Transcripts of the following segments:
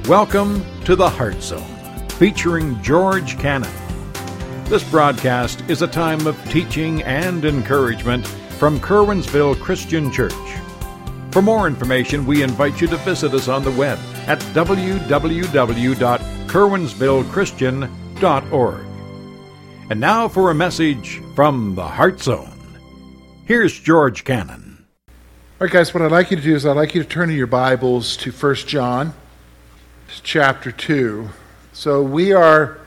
Welcome to the Heart Zone, featuring George Cannon. This broadcast is a time of teaching and encouragement from Curwensville Christian Church. For more information, we invite you to visit us on the web at www.curwensvillechristian.org. And now for a message from the Heart Zone. Here's George Cannon. All right, guys, what I'd like you to do is I'd like you to turn in your Bibles to 1 John chapter 2. So we're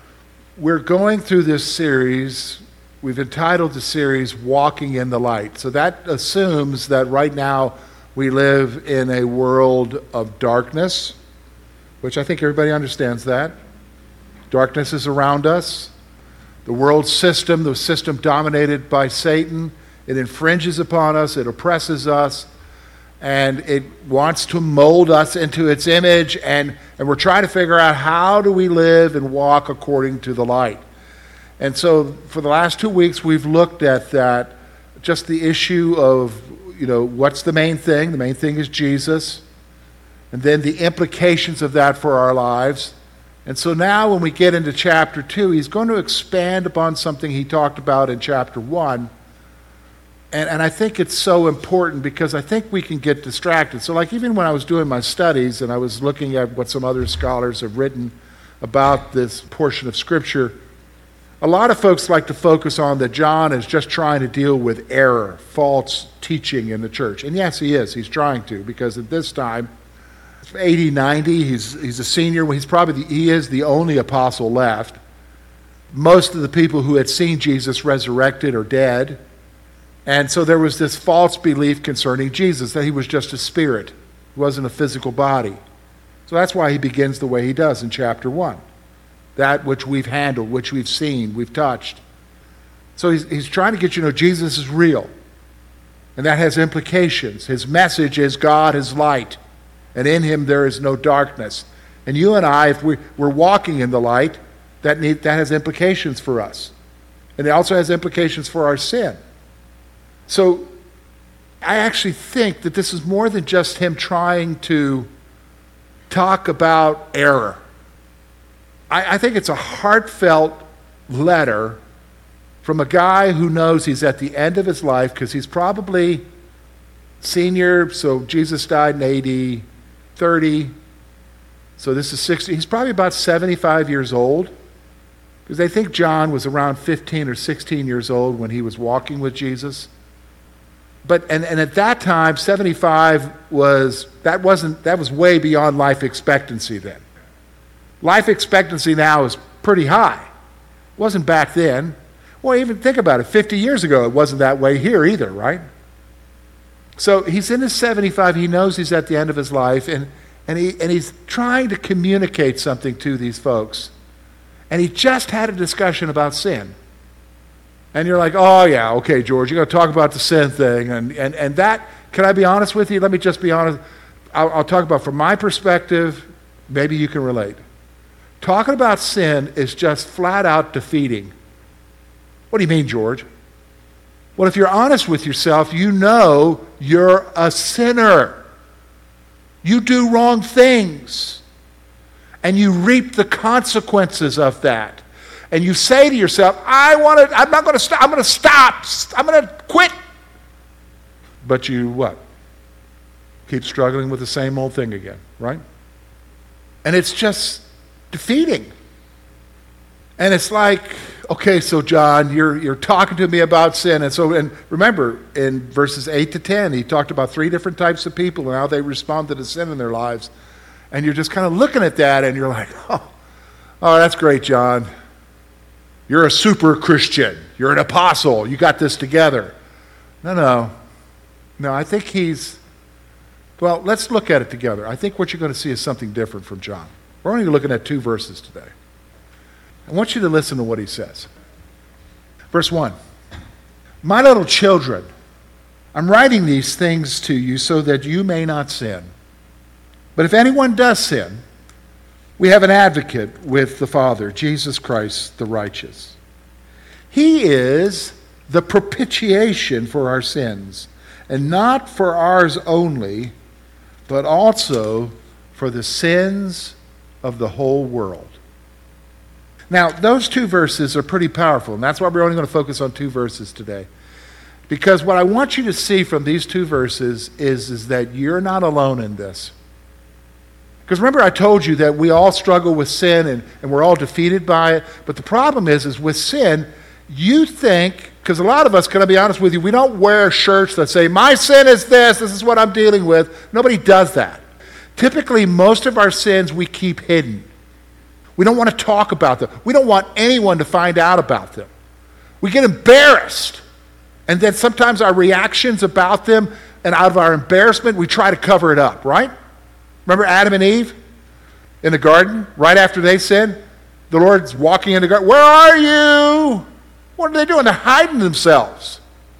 going through this series. We've entitled the series Walking in the Light. So that assumes that right now we live in a world of darkness, which I think everybody understands that. Darkness is around us. The world system, the system dominated by Satan, it infringes upon us, it oppresses us, and it wants to mold us into its image, and we're trying to figure out how do we live and walk according to the light. And so for the last 2 weeks, we've looked at that, just the issue of, what's the main thing? The main thing is Jesus, and then the implications of that for our lives. And so now when we get into chapter 2, he's going to expand upon something he talked about in chapter 1. And I think it's so important because I think we can get distracted. So like even when I was doing my studies and I was looking at what some other scholars have written about this portion of Scripture, a lot of folks like to focus on that John is just trying to deal with error, false teaching in the church. And yes, he is. He's trying to, because at this time, 80, 90, he's a senior. He is the only apostle left. Most of the people who had seen Jesus resurrected are dead. And so there was this false belief concerning Jesus, that he was just a spirit. He wasn't a physical body. So that's why he begins the way he does in chapter 1. That which we've handled, which we've seen, we've touched. So he's trying to get you to know Jesus is real. And that has implications. His message is God is light, and in him there is no darkness. And you and I, if we're walking in the light, that has implications for us. And it also has implications for our sin. So I actually think that this is more than just him trying to talk about error. I think it's a heartfelt letter from a guy who knows he's at the end of his life, because he's probably senior, so Jesus died in AD 30, so this is 60. He's probably about 75 years old, because they think John was around 15 or 16 years old when he was walking with Jesus. But and at that time, 75 was way beyond life expectancy then. Life expectancy now is pretty high. It wasn't back then. Well, even think about it. 50 years ago, it wasn't that way here either, right? So he's in his 75. He knows he's at the end of his life, and he's trying to communicate something to these folks. And he just had a discussion about sin. And you're like, oh yeah, okay, George, you're going to talk about the sin thing. And that, can I be honest with you? Let me just be honest. I'll talk about from my perspective, maybe you can relate. Talking about sin is just flat out defeating. What do you mean, George? Well, if you're honest with yourself, you know you're a sinner. You do wrong things. And you reap the consequences of that. And you say to yourself, I'm not going to stop. I'm going to stop. I'm going to quit. But you what? Keep struggling with the same old thing again, right? And it's just defeating. And it's like, okay, so John, you're talking to me about sin. And remember, in verses 8 to 10, he talked about 3 different types of people and how they responded to sin in their lives. And you're just kind of looking at that and you're like, oh, that's great, John. You're a super Christian. You're an apostle. You got this together. No, I think let's look at it together. I think what you're going to see is something different from John. We're only looking at 2 verses today. I want you to listen to what he says. Verse 1. My little children, I'm writing these things to you so that you may not sin. But if anyone does sin, we have an advocate with the Father, Jesus Christ the righteous. He is the propitiation for our sins, and not for ours only, but also for the sins of the whole world. Now, those two verses are pretty powerful, and that's why we're only going to focus on two verses today. Because what I want you to see from these two verses is that you're not alone in this. Because remember I told you that we all struggle with sin and we're all defeated by it. But the problem is with sin, you think, because a lot of us, can I be honest with you, we don't wear shirts that say, my sin is this is what I'm dealing with. Nobody does that. Typically, most of our sins we keep hidden. We don't want to talk about them. We don't want anyone to find out about them. We get embarrassed. And then sometimes our reactions about them, and out of our embarrassment, we try to cover it up, right? Remember Adam and Eve in the garden, right after they sinned? The Lord's walking in the garden. Where are you? What are they doing? They're hiding themselves.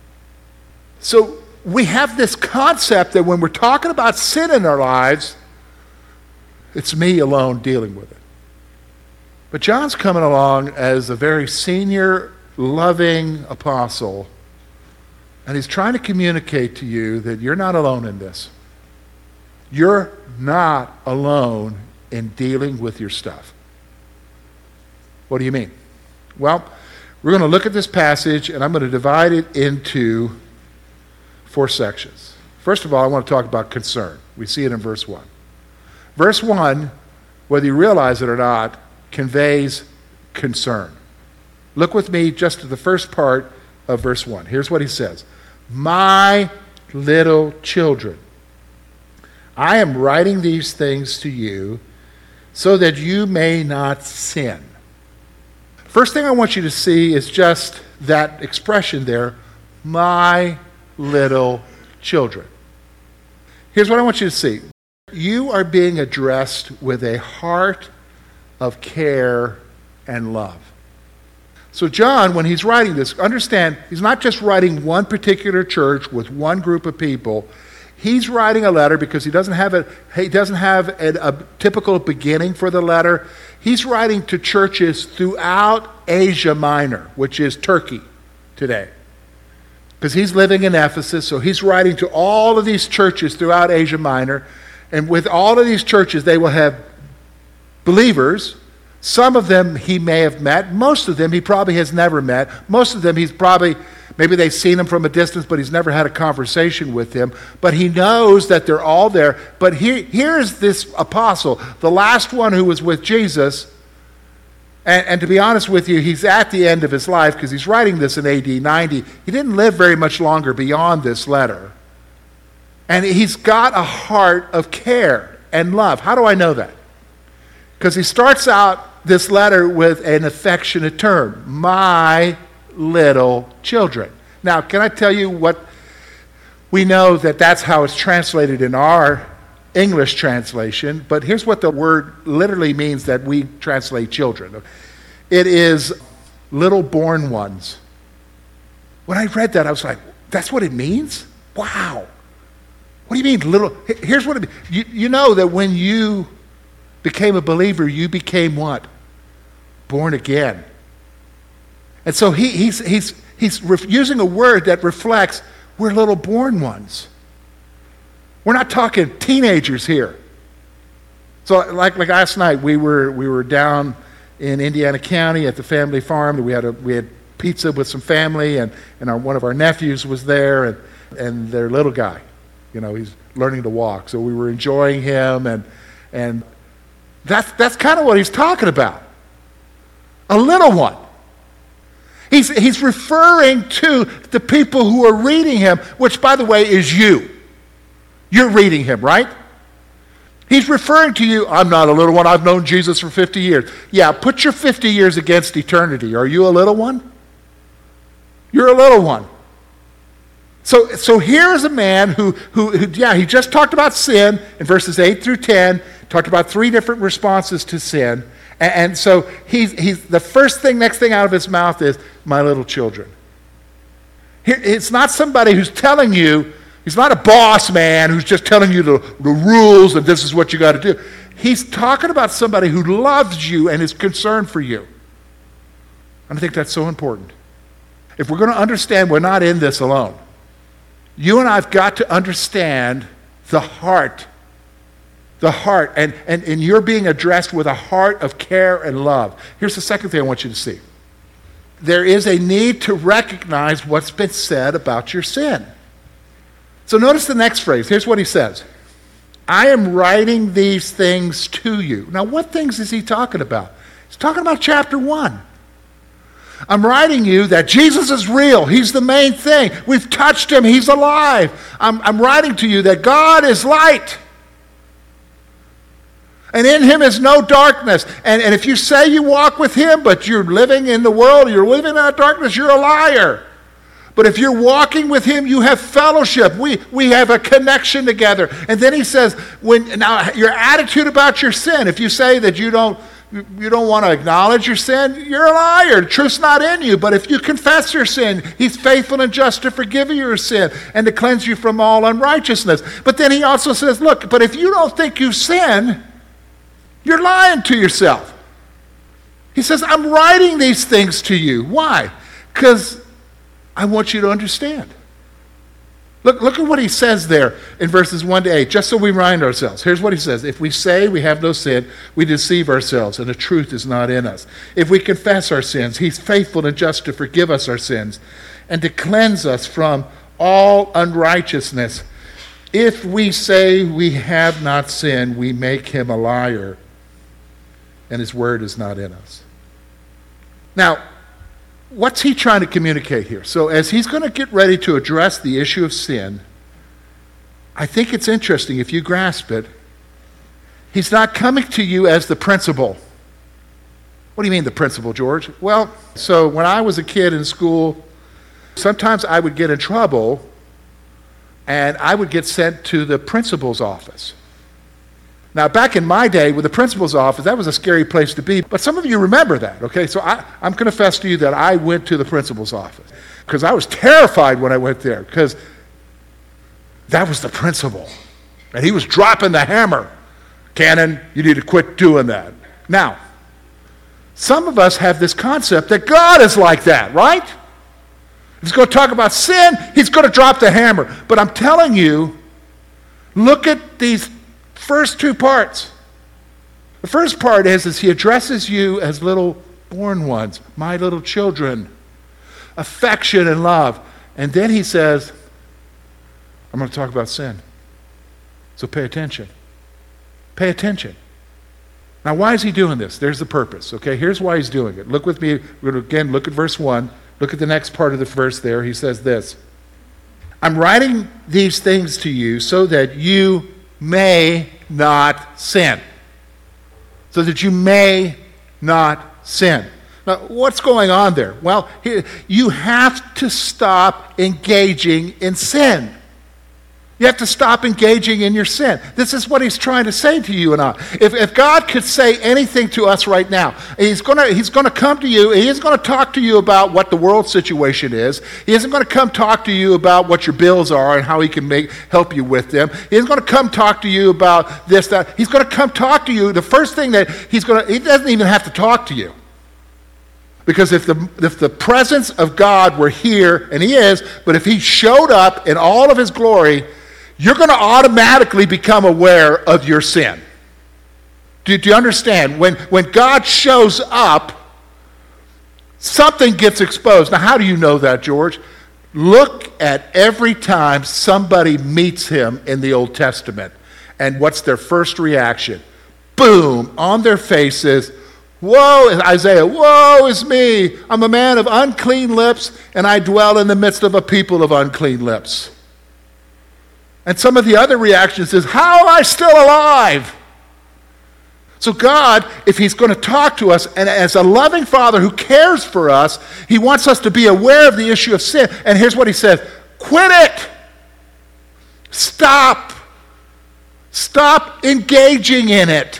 So we have this concept that when we're talking about sin in our lives, it's me alone dealing with it. But John's coming along as a very senior, loving apostle, and he's trying to communicate to you that you're not alone in this. You're not alone in dealing with your stuff. What do you mean? Well, we're going to look at this passage, and I'm going to divide it into 4 sections. First of all, I want to talk about concern. We see it in verse 1. Verse 1, whether you realize it or not, conveys concern. Look with me just to the first part of verse 1. Here's what he says. My little children, I am writing these things to you so that you may not sin. First thing I want you to see is just that expression there, my little children. Here's what I want you to see. You are being addressed with a heart of care and love. So John, when he's writing this, understand, he's not just writing one particular church with one group of people. He's writing a letter because he doesn't have a typical beginning for the letter. He's writing to churches throughout Asia Minor, which is Turkey today. Because he's living in Ephesus, so he's writing to all of these churches throughout Asia Minor. And with all of these churches, they will have believers. Some of them he may have met. Most of them he probably has never met. Most of them he's probably, maybe they've seen him from a distance, but he's never had a conversation with them. But he knows that they're all there. But here's this apostle, the last one who was with Jesus. And to be honest with you, he's at the end of his life because he's writing this in AD 90. He didn't live very much longer beyond this letter. And he's got a heart of care and love. How do I know that? Because he starts out this letter with an affectionate term, my little children. Now, can I tell you what we know that's how it's translated in our English translation, but here's what the word literally means that we translate children. It is little born ones. When I read that, I was like, that's what it means? Wow. What do you mean little? Here's what it means. You know that when you became a believer, you became what? Born again. And so he's using a word that reflects we're little born ones. We're not talking teenagers here. So like last night, we were down in Indiana County at the family farm. We had pizza with some family, and one of our nephews was there, and their little guy, he's learning to walk. So we were enjoying him, and that's kind of what he's talking about. A little one. He's referring to the people who are reading him, which, by the way, is you. You're reading him, right? He's referring to you. I'm not a little one. I've known Jesus for 50 years. Yeah, put your 50 years against eternity. Are you a little one? You're a little one. So here's a man who he just talked about sin in verses 8 through 10, talked about 3 different responses to sin. And so he's the next thing out of his mouth is, my little children. It's not somebody who's telling you, he's not a boss man who's just telling you the rules and this is what you got to do. He's talking about somebody who loves you and is concerned for you. And I think that's so important. If we're going to understand we're not in this alone, you and I have got to understand the heart The heart, and you're being addressed with a heart of care and love. Here's the second thing I want you to see. There is a need to recognize what's been said about your sin. So notice the next phrase. Here's what he says. I am writing these things to you. Now, what things is he talking about? He's talking about chapter 1. I'm writing you that Jesus is real. He's the main thing. We've touched him. He's alive. I'm writing to you that God is light. And in him is no darkness. And if you say you walk with him, but you're living in the world, you're living in that darkness, you're a liar. But if you're walking with him, you have fellowship. We have a connection together. And then he says, now your attitude about your sin, if you say that you don't want to acknowledge your sin, you're a liar. The truth's not in you. But if you confess your sin, he's faithful and just to forgive you your sin and to cleanse you from all unrighteousness. But then he also says, look, but if you don't think you sin, you're lying to yourself. He says, I'm writing these things to you. Why? Because I want you to understand. Look at what he says there in verses 1 to 8, just so we remind ourselves. Here's what he says. If we say we have no sin, we deceive ourselves, and the truth is not in us. If we confess our sins, he's faithful and just to forgive us our sins and to cleanse us from all unrighteousness. If we say we have not sinned, we make him a liar, and his word is not in us. Now, what's he trying to communicate here? So as he's going to get ready to address the issue of sin, I think it's interesting if you grasp it. He's not coming to you as the principal. What do you mean the principal, George? Well, so when I was a kid in school, sometimes I would get in trouble and I would get sent to the principal's office. Now, back in my day, with the principal's office, that was a scary place to be. But some of you remember that, okay? So I'm going to confess to you that I went to the principal's office because I was terrified when I went there because that was the principal. And he was dropping the hammer. Cannon, you need to quit doing that. Now, some of us have this concept that God is like that, right? If he's going to talk about sin, he's going to drop the hammer. But I'm telling you, look at these first two parts. The first part is he addresses you as little born ones, my little children, affection and love. And then he says, I'm going to talk about sin. So pay attention. Pay attention. Now, why is he doing this? There's the purpose, okay? Here's why he's doing it. Look with me, we're going to again look at verse 1. Look at the next part of the verse there. He says this, I'm writing these things to you so that you may not sin. So that you may not sin. Now, what's going on there? Well, you have to stop engaging in sin. You have to stop engaging in your sin. This is what he's trying to say to you and I. If God could say anything to us right now, he's going to come to you. He isn't going to talk to you about what the world situation is. He isn't going to come talk to you about what your bills are and how he can help you with them. He isn't going to come talk to you about this, that. He's going to come talk to you. The first thing that he doesn't even have to talk to you. Because if the presence of God were here, and he is, but if he showed up in all of his glory, you're going to automatically become aware of your sin. Do you understand? When God shows up, something gets exposed. Now, how do you know that, George? Look at every time somebody meets him in the Old Testament, and what's their first reaction? Boom, on their faces, woe, Isaiah, woe is me. I'm a man of unclean lips, and I dwell in the midst of a people of unclean lips. And some of the other reactions is, how am I still alive? So God, if he's going to talk to us, and as a loving father who cares for us, he wants us to be aware of the issue of sin. And here's what he says, quit it. Stop. Stop engaging in it.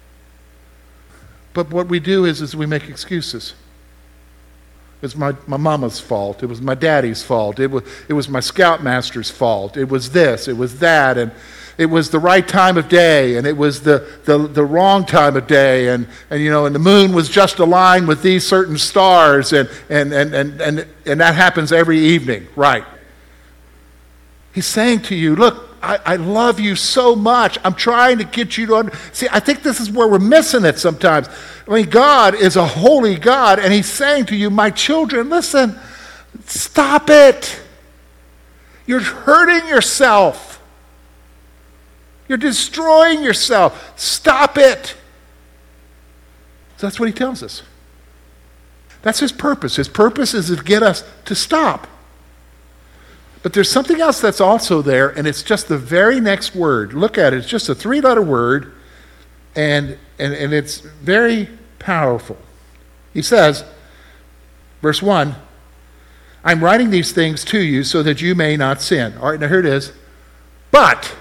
But what we do is we make excuses. It was my mama's fault. It was my daddy's fault. It was my scoutmaster's fault. It was this. It was that. And it was the right time of day. And it was the wrong time of day. And the moon was just aligned with these certain stars. And that happens every evening. Right. He's saying to you, look, I love you so much. I'm trying to get you to see, I think this is where we're missing it sometimes. I mean, God is a holy God, and he's saying to you, my children, listen, stop it. You're hurting yourself. You're destroying yourself. Stop it. So that's what he tells us. That's his purpose. His purpose is to get us to stop. But there's something else that's also there, and it's just the very next word. Look at it. It's just a 3-letter word, and it's very powerful. He says, verse 1, I'm writing these things to you so that you may not sin. All right, now here it is. But,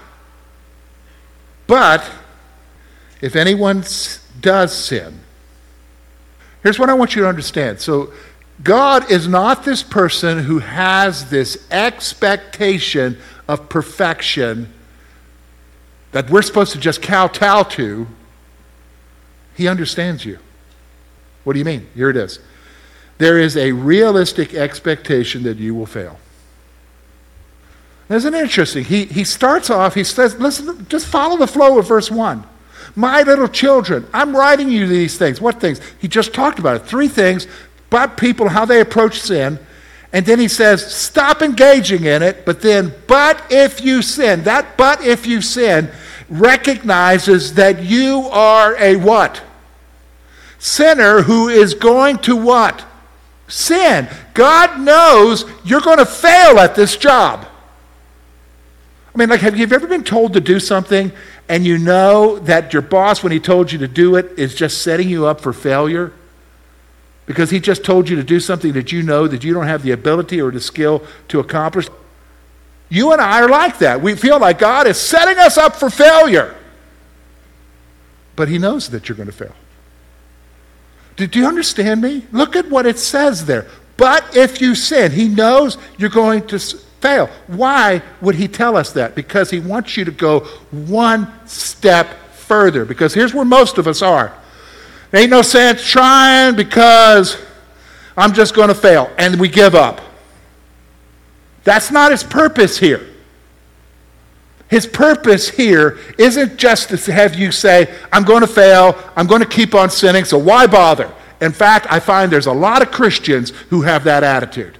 if anyone does sin, here's what I want you to understand. So, God is not this person who has this expectation of perfection that we're supposed to just kowtow to. He understands you. What do you mean? Here it is. There is a realistic expectation that you will fail. Isn't it interesting? He starts off, he says, listen, just follow the flow of verse 1. My little children, I'm writing you these things. What things? He just talked about it. 3 things. About people, how they approach sin. And then he says, stop engaging in it, but if you sin, that but if you sin recognizes that you are a what? Sinner who is going to what? Sin. God knows you're going to fail at this job. I mean, like, have you ever been told to do something and you know that your boss, when he told you to do it, is just setting you up for failure? Because he just told you to do something that you know that you don't have the ability or the skill to accomplish. You and I are like that. We feel like God is setting us up for failure. But he knows that you're going to fail. Do you understand me? Look at what it says there. But if you sin, he knows you're going to fail. Why would he tell us that? Because he wants you to go one step further. Because here's where most of us are. There ain't no sense trying because I'm just going to fail. And we give up. That's not his purpose here. His purpose here isn't just to have you say, I'm going to fail, I'm going to keep on sinning, so why bother? In fact, I find there's a lot of Christians who have that attitude.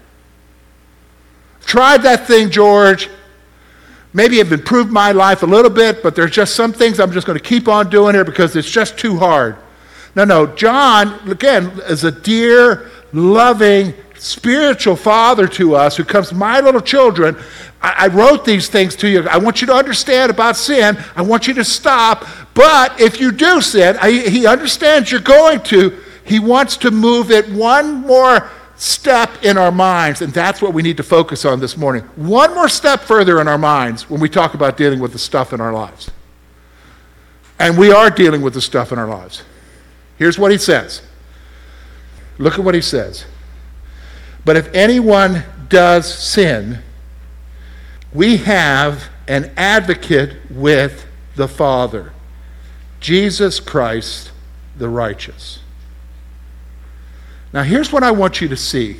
Tried that thing, George. Maybe I've improved my life a little bit, but there's just some things I'm just going to keep on doing here because it's just too hard. No, John, again, is a dear, loving, spiritual father to us who comes, my little children, I wrote these things to you. I want you to understand about sin. I want you to stop. But if you do sin, he understands you're going to. He wants to move it one more step in our minds, and that's what we need to focus on this morning. One more step further in our minds when we talk about dealing with the stuff in our lives. And we are dealing with the stuff in our lives. Here's what he says. Look at what he says. But if anyone does sin, we have an advocate with the Father, Jesus Christ the righteous. Now here's what I want you to see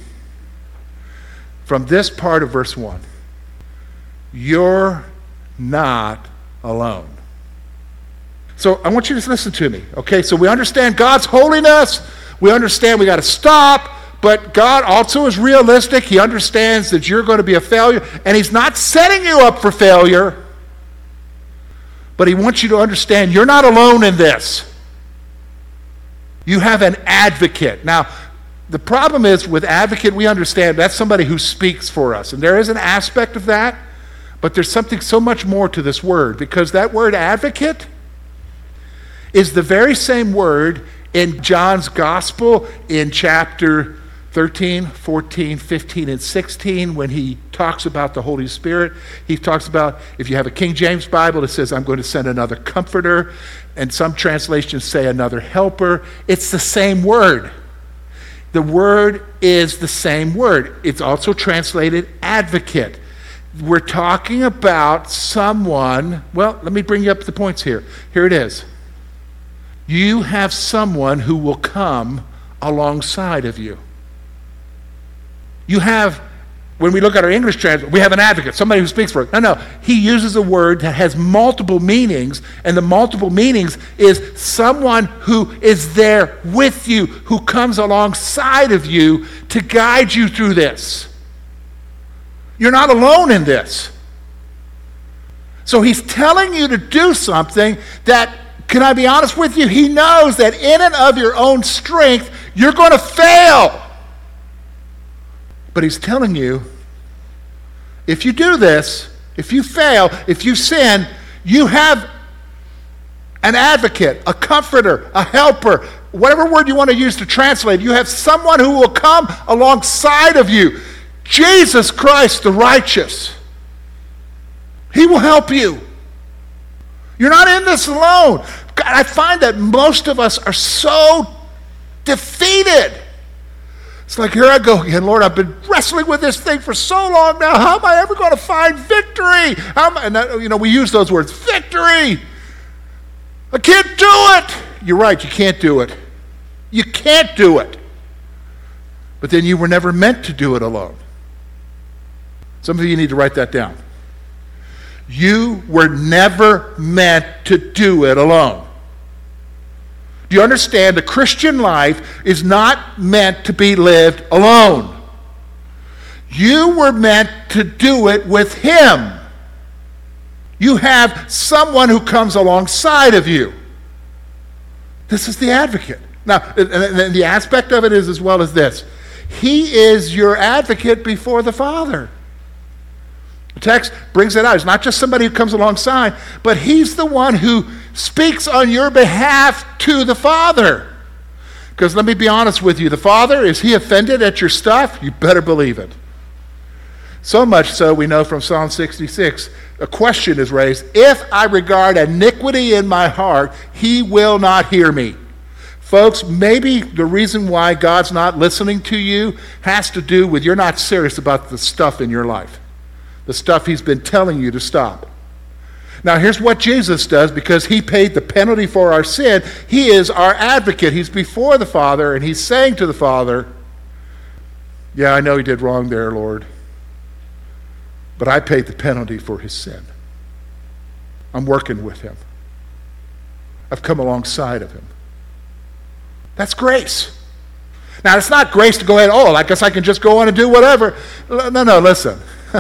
from this part of verse 1. You're not alone. So I want you to listen to me, okay? So we understand God's holiness. We understand we got to stop. But God also is realistic. He understands that you're going to be a failure. And he's not setting you up for failure. But he wants you to understand you're not alone in this. You have an advocate. Now, the problem is with advocate, we understand that's somebody who speaks for us. And there is an aspect of that. But there's something so much more to this word. Because that word advocate is the very same word in John's gospel in chapter 13, 14, 15, and 16, when he talks about the Holy Spirit. He talks about, if you have a King James Bible, it says, I'm going to send another comforter, and some translations say another helper. It's the same word. The word is the same word. It's also translated advocate. We're talking about someone, well, let me bring you up the points here. Here it is. You have someone who will come alongside of you. You have When we look at our English translation, we have an advocate, somebody who speaks for us. No. He uses a word that has multiple meanings, and the multiple meanings is someone who is there with you, who comes alongside of you to guide you through this. You're not alone in this. So he's telling you to do something that, can I be honest with you? He knows that in and of your own strength, you're going to fail. But he's telling you, if you do this, if you fail, if you sin, you have an advocate, a comforter, a helper, whatever word you want to use to translate. You have someone who will come alongside of you. Jesus Christ, the righteous. He will help you. You're not in this alone. God, I find that most of us are so defeated. It's like, here I go again, Lord, I've been wrestling with this thing for so long now. How am I ever going to find victory? We use those words, victory. I can't do it. You're right, you can't do it. You can't do it. But then you were never meant to do it alone. Some of you need to write that down. You were never meant to do it alone. Do you understand? The Christian life is not meant to be lived alone. You were meant to do it with Him. You have someone who comes alongside of you. This is the advocate. Now, and the aspect of it is as well as this. He is your advocate before the Father. The text brings it out. It's not just somebody who comes alongside, but He's the one who speaks on your behalf to the Father. Because let me be honest with you, the Father, is He offended at your stuff? You better believe it. So much so, we know from Psalm 66, a question is raised, if I regard iniquity in my heart, He will not hear me. Folks, maybe the reason why God's not listening to you has to do with you're not serious about the stuff in your life. The stuff He's been telling you to stop. Now here's what Jesus does, because He paid the penalty for our sin. He is our advocate. He's before the Father, and He's saying to the Father, yeah, I know He did wrong there, Lord, but I paid the penalty for His sin. I'm working with Him. I've come alongside of Him. That's grace. Now it's not grace to go ahead, I guess I can just go on and do whatever. No, listen.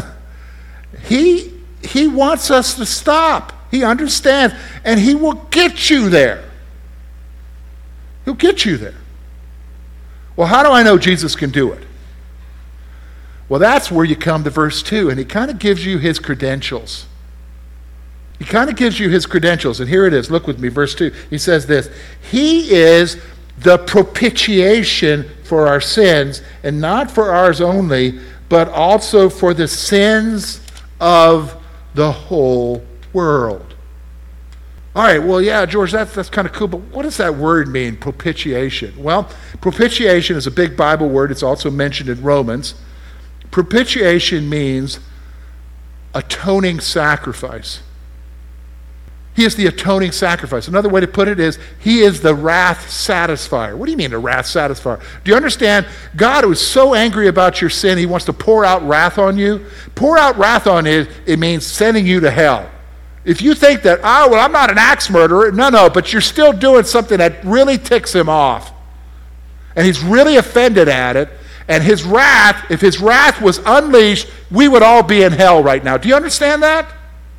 He wants us to stop. He understands, and He will get you there. He'll get you there. Well, how do I know Jesus can do it? Well, that's where you come to verse 2, and He kind of gives you His credentials. He kind of gives you His credentials, and here it is. Look with me, verse 2. He says this, He is the propitiation for our sins, and not for ours only, but also for the sins of the whole world. All right, well, yeah, George, that's kind of cool, but what does that word mean, propitiation? Well, propitiation is a big Bible word. It's also mentioned in Romans. Propitiation means atoning sacrifice. He is the atoning sacrifice. Another way to put it is, He is the wrath satisfier. What do you mean, the wrath satisfier? Do you understand? God was so angry about your sin, He wants to pour out wrath on you. Pour out wrath on it means sending you to hell. If you think that, I'm not an axe murderer, no, but you're still doing something that really ticks Him off. And He's really offended at it. And His wrath, if His wrath was unleashed, we would all be in hell right now. Do you understand that?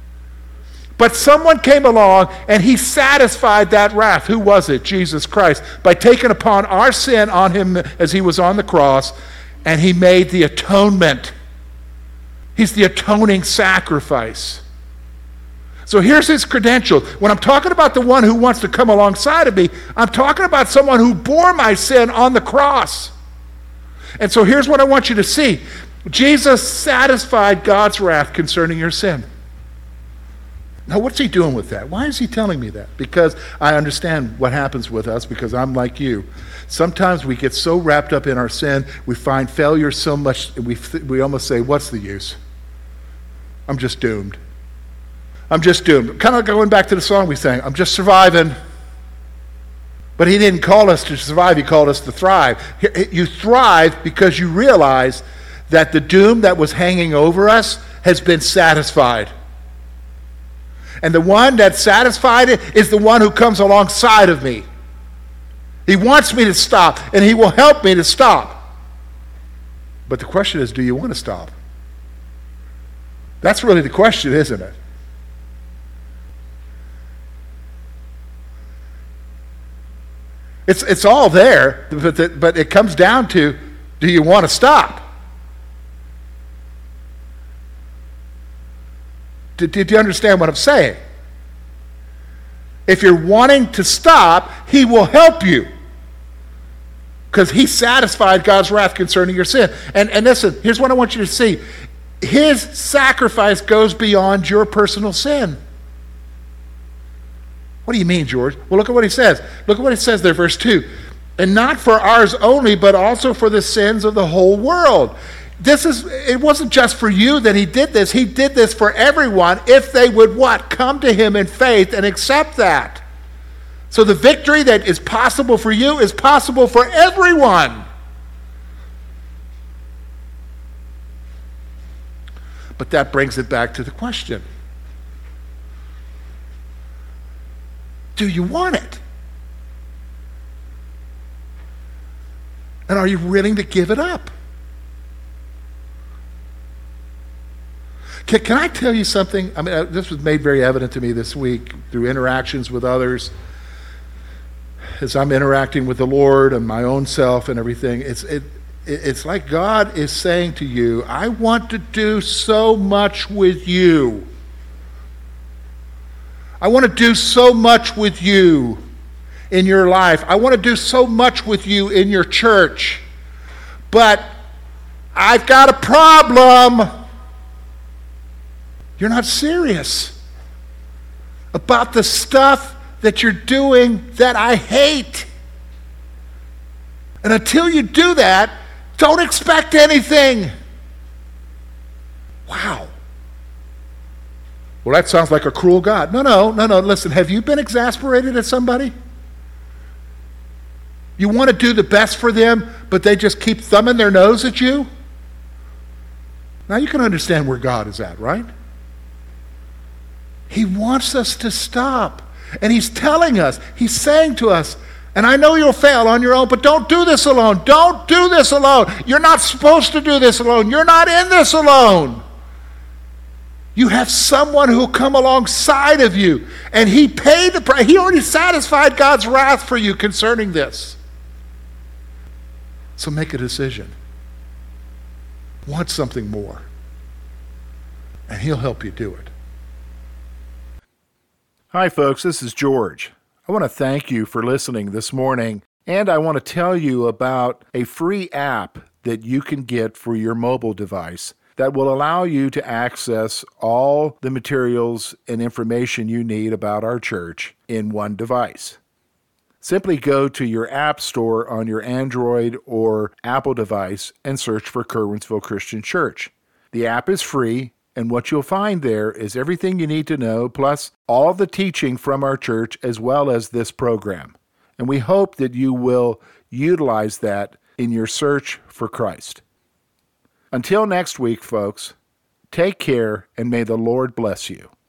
But someone came along and He satisfied that wrath. Who was it? Jesus Christ. By taking upon our sin on Him as He was on the cross, and He made the atonement. He's the atoning sacrifice. So here's His credential. When I'm talking about the one who wants to come alongside of me, I'm talking about someone who bore my sin on the cross. And so here's what I want you to see. Jesus satisfied God's wrath concerning your sin. Now, what's He doing with that? Why is He telling me that? Because I understand what happens with us, because I'm like you. Sometimes we get so wrapped up in our sin, we find failure so much, we almost say, what's the use? I'm just doomed. I'm just doomed. Kind of going back to the song we sang, I'm just surviving. But He didn't call us to survive, He called us to thrive. You thrive because you realize that the doom that was hanging over us has been satisfied. And the one that satisfied it is the one who comes alongside of me. He wants me to stop, and he will help me to stop. But the question is, do you want to stop? That's really the question, isn't it? It's all there, but it comes down to, do you want to stop? Did you understand what I'm saying? If you're wanting to stop, he will help you. Because he satisfied God's wrath concerning your sin. And listen, here's what I want you to see. His sacrifice goes beyond your personal sin. What do you mean, George? Well, look at what he says. Look at what it says there, verse 2. And not for ours only, but also for the sins of the whole world. It wasn't just for you that he did this. He did this for everyone if they would what? Come to him in faith and accept that. So the victory that is possible for you is possible for everyone. But that brings it back to the question. Do you want it? And are you willing to give it up? Can I tell you something? I mean, this was made very evident to me this week through interactions with others. As I'm interacting with the Lord and my own self and everything, it's like God is saying to you, I want to do so much with you. I want to do so much with you in your life. I want to do so much with you in your church. But I've got a problem. You're not serious about the stuff that you're doing that I hate. And until you do that, don't expect anything. Wow. Well, that sounds like a cruel God. No. Listen, have you been exasperated at somebody? You want to do the best for them, but they just keep thumbing their nose at you? Now you can understand where God is at, right? He wants us to stop. And he's telling us, he's saying to us, and I know you'll fail on your own, but don't do this alone. Don't do this alone. You're not supposed to do this alone. You're not in this alone. You have someone who will come alongside of you. And he paid the price. He already satisfied God's wrath for you concerning this. So make a decision. Want something more. And he'll help you do it. Hi, folks. This is George. I want to thank you for listening this morning. And I want to tell you about a free app that you can get for your mobile device that will allow you to access all the materials and information you need about our church in one device. Simply go to your app store on your Android or Apple device and search for Curwensville Christian Church. The app is free, and what you'll find there is everything you need to know, plus all the teaching from our church as well as this program. And we hope that you will utilize that in your search for Christ. Until next week, folks, take care and may the Lord bless you.